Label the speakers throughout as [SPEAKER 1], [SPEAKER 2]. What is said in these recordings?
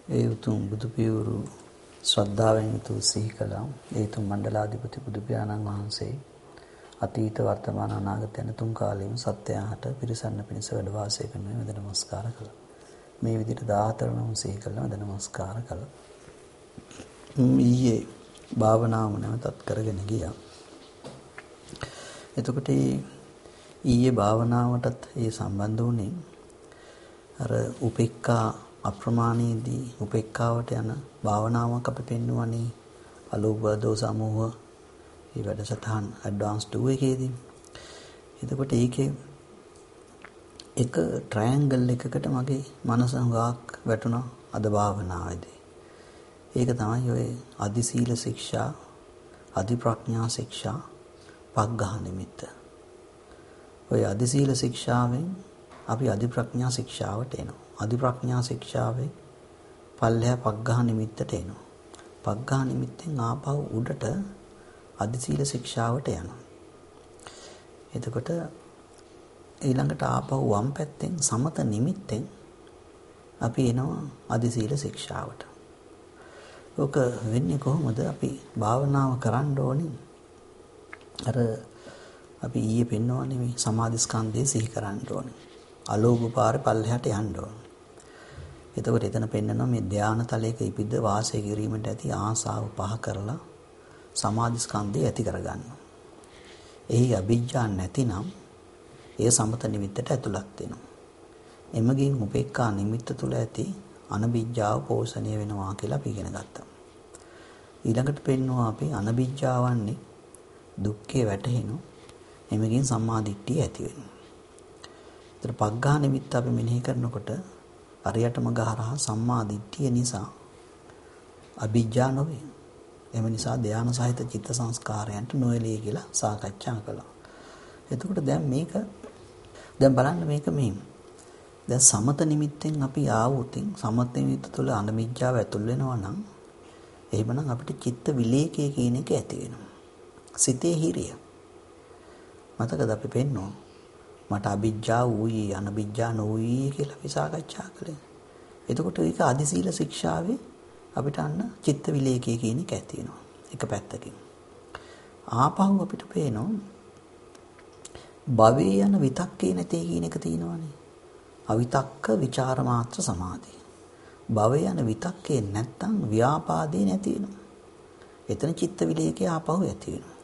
[SPEAKER 1] ඒ උතුම් බුදු පියවරු ශ්‍රද්ධාවෙන් යුතු සිහි කළා. ඒ උතුම් මණ්ඩලාධිපති බුදු පියාණන් වහන්සේ අතීත වර්තමාන අනාගත යන තුන් කාලෙම සත්‍යයට පිරිසන්න පිණිස වැඩ වාසය කරන වෙද නමස්කාර කළා. මේ විදිහට 14 නම් සිහි කළා වෙද නමස්කාර කළා. ඊයේ භාවනාව නැවතත් කරගෙන ගියා. එතකොට ඊයේ භාවනාවටත් ඒ සම්බන්ධ වුණේ අර උපේක්ඛා අප්‍රමාණයේදී උපේක්ඛාවට යන භාවනාවක් අපි පෙන්වන්නේ අලෝභ දෝස සමෝහ මේ වැඩසටහන් ඇඩ්වාන්ස් 2 එකේදී. එතකොට ඒකේ එක ට්‍රයැන්ගල් එකකට මගේ මනස හුඟක් වැටුණා අද භාවනාවේදී. ඒක තමයි ඔය අදි සීල ශික්ෂා, අදි ප්‍රඥා ශික්ෂා, පග්ඝහ නිමිත්ත. ඔය අදි සීල ශික්ෂාවෙන් අපි අදි ප්‍රඥා ශික්ෂාවට එනවා. අදි ප්‍රඥා ශික්ෂාවේ පල්ලෙහා පග්ඝහ නිමිත්තට එනවා. පග්ඝහ නිමිත්තෙන් ආපහු උඩට අදි සීල ශික්ෂාවට යනවා. එතකොට ඊළඟට ආපහු වම් පැත්තෙන් සමත නිමිත්තෙන් අපි එනවා අදි සීල ශික්ෂාවට. ඔක වෙන්නේ කොහොමද? අපි භාවනාව කරන්න ඕනේ. අර අපි ඊයේ පෙන්වන්නේ මේ සමාධි ස්කන්ධය සිහි කරන්න ඕනේ. අලෝභ පාරේ පල්ලෙහාට යන්න ඕනේ. එතකොට එතන පෙන්නනවා මේ ධානා තලයක ඉපිද්ද වාසය කිරීමට ඇති ආසාව පහ කරලා සමාධි ස්කන්ධය ඇති කරගන්නවා. එහි අභිජ්ජා නැතිනම් ඒ සමත නිමිත්තට ඇතුළත් වෙනවා. එමගින් උපේක්ඛා නිමිත්ත තුල ඇති අනභිජ්ජාව පෝෂණය වෙනවා කියලා අපි ඉගෙන ගත්තා. ඊළඟට පෙන්වනවා අපි අනභිජ්ජාවන්නේ දුක්ඛේ වැටහෙනවා. එමගින් සම්මා දිට්ඨිය ඇති වෙනවා. ඒතර පග්ඝා නිමිත්ත අපි මෙනෙහි කරනකොට අරියටම ගහරහා සම්මා දිට්ඨිය නිසා අභිජ්ජා නොවේ. එම නිසා ධානා සහිත චිත්ත සංස්කාරයන්ට නොයලී කියලා සාකච්ඡා කළා. එතකොට දැන් බලන්න මේක මේ දැන් සමත නිමිත්තෙන් අපි ආවොතින් සමත නිමිත්ත තුළ අනමිජ්ජාව ඇතුල් වෙනවා නම් එහෙමනම් අපිට චිත්ත විලේකයේ කියන එක ඇති වෙනවා. සිතේ හිරිය. මතකද අපි පෙන්නෝ මට අභිජ්ජා වූයි අනභිජ්ජා නොවූයි කියලා අපි සාකච්ඡා කළේ. එතකොට ඒක අදි සීල ශික්ෂාවේ අපිට අන්න චිත්ත විලේකයේ කියන එක ඇති වෙනවා. එක පැත්තකින්. ආපහු අපිට පේනවා භවයේ යන විතක්කේ නැtei කියන එක තියෙනවානේ. අවිතක්ක විචාර මාත්‍ර සමාධිය. භවයේ යන විතක්කේ නැත්තම් ව්‍යාපාදේ නැති වෙනවා. එතන චිත්ත විලේකයේ ආපහු ඇති වෙනවා.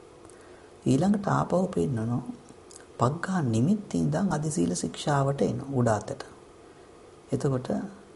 [SPEAKER 1] ඊළඟට ආපහු පෙන්නනවා පග්ඝා නිමිත්තෙන් ඉඳන් අදි සීල ශික්ෂාවට එනවා උඩ අතට. එතකොට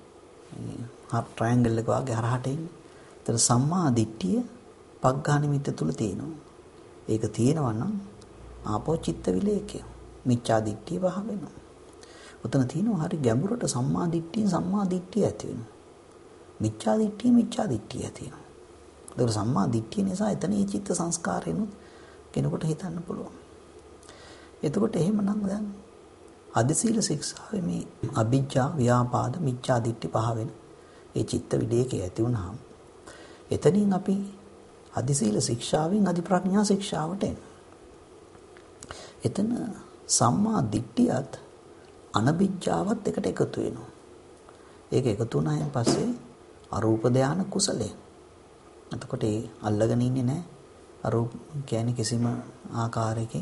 [SPEAKER 1] හාෆ් ට්‍රයැන්ගල් එක වගේ හරහට එන්නේ. ඒතර සම්මා දිට්ඨිය පග්ඝා නිමිත්ත තුල තියෙනවා. ඒක තියෙනවා නම් ආපෝ චිත්ත විලේකය. මිච්ඡා දිට්ඨිය පහ වෙනවා. උතන තියෙනවා හරි ගැඹුරට සම්මා දිට්ඨිය ඇති වෙනවා. මිච්ඡා දිට්ඨිය ඇති වෙනවා. ඒතර සම්මා දිට්ඨිය නිසා එතන මේ චිත්ත සංස්කාරයනොත් කෙනෙකුට හිතන්න පුළුවන්. එතකොට එහෙමනම් දැන් අදි සීල ශික්ෂාවේ මේ අභිජ්ජා ව්‍යාපාද මිච්ඡා දිට්ඨි පහ වෙන ඒ චිත්ත විලේකයේ ඇති වුණාම එතනින් අපි අදි සීල ශික්ෂාවෙන් අදි ප්‍රඥා ශික්ෂාවට එනවා. එතන සම්මා දිට්ඨියත් අනභිජ්ජාවත් එකට එකතු වෙනවා. ඒක එකතු වුණායින් පස්සේ අරූප ධාන කුසලයේ. එතකොට ඒ අල්ලගෙන ඉන්නේ නැහැ. අරූප කියන්නේ කිසිම ආකාරයකින්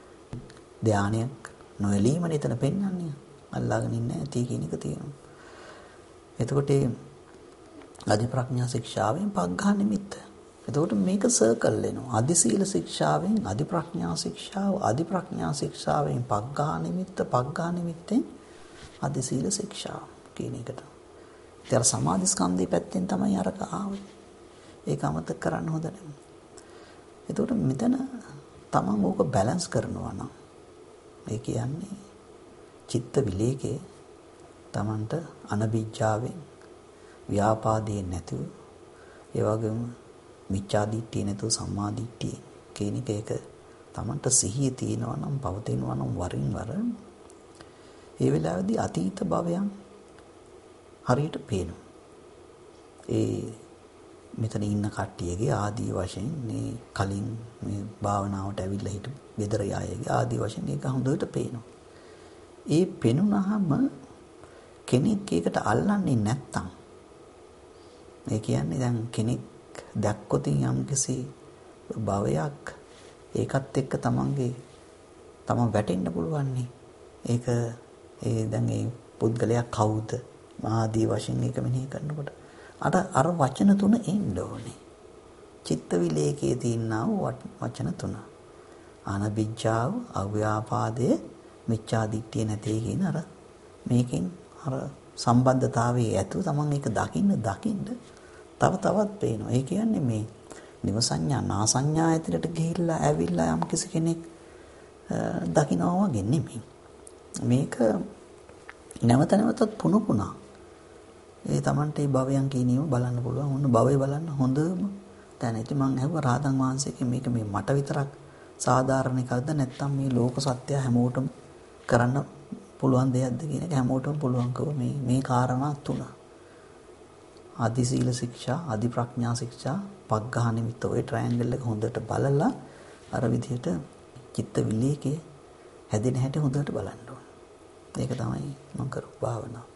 [SPEAKER 1] ධානයක් නොයලීම නේතන පෙන්වන්නේ. අල්ලාගෙන ඉන්නේ නැති කියන එක තියෙනවා. එතකොට ඒ අදි ප්‍රඥා ශික්ෂාවෙන් පග්ඝා නිමිත්ත. එතකොට මේක සර්කල් වෙනවා. අදි සීල ශික්ෂාවෙන් අදි ප්‍රඥා ශික්ෂාව, අදි ප්‍රඥා ශික්ෂාවෙන් පග්ඝා නිමිත්තෙන් අදි සීල ශික්ෂාව කියන එකට. ඒතර සමාධි ස්කන්ධය පැත්තෙන් තමයි අරක ආවේ. ඒක අමතක කරන්න හොඳ නැහැ. එතකොට මෙතන තමන් ඕක බැලන්ස් කරනවා නම් ඒ කියන්නේ චිත්ත විලේකේ තමන්ට අනභිජ්ජාවෙන් ව්‍යාපාදේ නැතුව ඒ වගේම මිච්ඡා දිට්ඨිය නැතුව සම්මා දිට්ඨිය කියන එක තමන්ට සිහිය තියෙනවා නම් පවතිනවා නම් වරින් වර ඒ වෙලාවේදී අතීත භවයන් හරියට පේනවා. ඒ මෙතන ඉන්න කට්ටියගේ ආදී වශයෙන් මේ කලින් මේ භාවනාවට ඇවිල්ලා හිටු ගෙදර යායගේ ආදී වශයෙන් ඒක හොඳට පේනවා. ඒ පෙනුනහම කෙනෙක් ඒකට අල්ලන්නේ නැත්තම් ඒ කියන්නේ දැන් කෙනෙක් දැක්කොත් යම්කිසි භවයක් ඒකත් එක්ක තමන් වැටෙන්න පුළුවන් නේ. ඒක දැන් ඒ පුද්ගලයා කවුද ආදී වශයෙන් ඒක මෙනෙහි කරනකොට අර වචන තුන එන්න ඕනේ. චිත්ත විලේකයේ තියෙනා වචන තුන. අනබිජ්ජාව, අව්‍යාපාදය, මිච්ඡා දිට්ඨිය නැtei කියන අර මේකෙන් අර සම්බන්ධතාවයේ ඇතුව තමන් ඒක දකින්න තව තවත් පේනවා. ඒ කියන්නේ මේ නිව සංඥා නා සංඥා ඇතුළට ගිහිල්ලා ඇවිල්ලා යම් කිසි කෙනෙක් දකින්නවා වගේ නෙමෙයි. මේක නැවත නැවතත් පුනුපුනා ඒ තමන්ට මේ භවයන් කියනීම බලන්න පුළුවන්. ඔන්න භවය බලන්න හොඳම දැන් ඉතින් මම අහුවා රාතන් වහන්සේගෙන් මේක මේ මට විතරක් සාධාරණ එකක්ද නැත්නම් මේ ලෝක සත්‍ය හැමෝටම කරන්න පුළුවන් දෙයක්ද කියන එක හැමෝටම පුළුවන්කම මේ කාරණා තුන. ආදි සීල ශික්ෂා, ආදි ප්‍රඥා ශික්ෂා, පග්ඝහ නිමිත්ත ඔය ට්‍රයැන්ගල් එක හොඳට බලලා අර විදිහට චිත්ත විලේකේ හැදෙන හැටි හොඳට බලන්න ඕනේ. ඒක තමයි මම කරපු භාවනාව.